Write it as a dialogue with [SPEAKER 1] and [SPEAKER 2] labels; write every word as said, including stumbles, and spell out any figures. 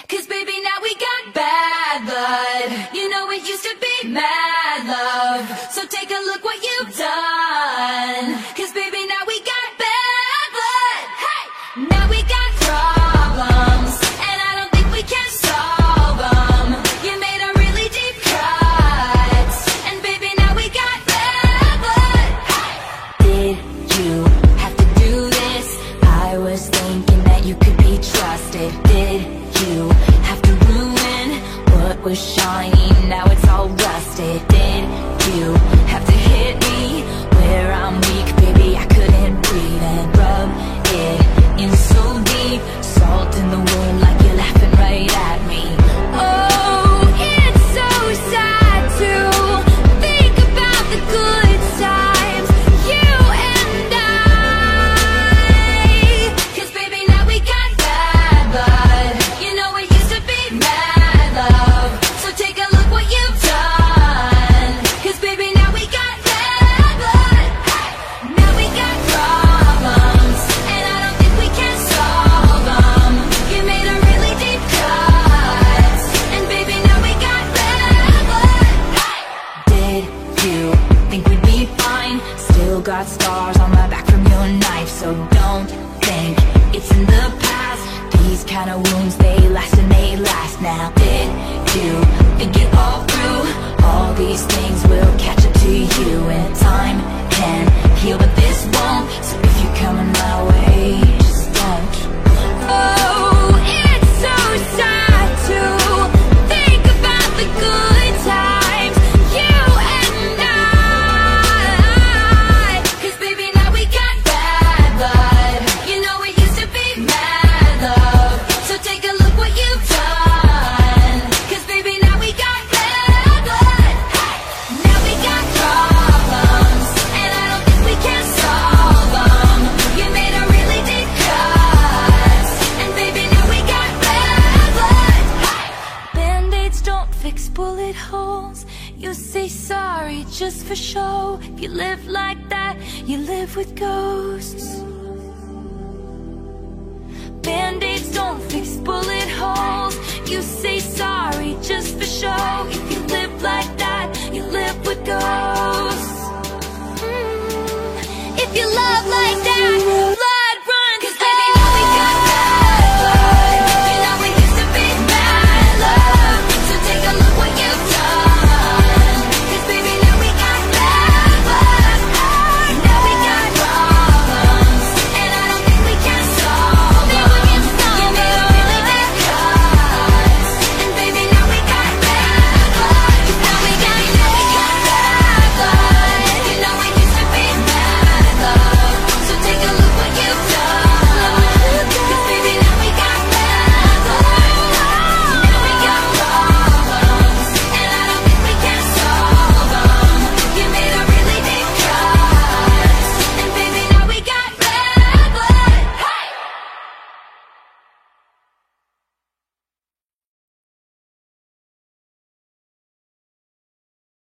[SPEAKER 1] Cause baby, now we got bad blood. You know it used to be mad love. So take a look what you've done. Cause baby, now we got bad blood. Hey! Now we got problems, and I don't think we can solve them. You made a really deep cut, and baby, now we got bad blood. Hey! Did you have to do this? I was thinking that you could be trusted. Did you have to ruin what was shiny? Now it's all rusted. Did you have to hit me where I'm weak? Baby, I couldn't breathe, and rub it in so deep. Salt in the wound like you're laughing right at me. Oh, it's so sad to think about the good times, you and I. Cause baby, now we got bad blood. You know it used to be mad love. So take a look what you've done. Cause baby, now we got bad blood. Now we got problems, and I don't think we can solve them. You made a really deep cut, and baby, now we got bad blood. Did you think we'd be fine? Still got scars on my back from your knife. So don't think it's in the past. These kind of wounds, they last and they last. Now did you think it all through? All these things will catch up to you, and time can heal, but this won't. So if you're coming my way, just don't. Oh, it's so sad to think about the good times, you and I. Cause baby, now we got bad blood. You know it used to be mad love. So take a look what you've done. Cause baby, now we got bad blood. Now we got problems, and I don't think we can solve them. You made a really deep cut, and baby, now we got bad blood. Band-aids don't fix bullet holes. You say sorry just for show. If you live like that, you live with ghosts. Band-aids don't fix bullet holes. You say sorry just for show. If you live like that, you live with ghosts. Mm. If you love like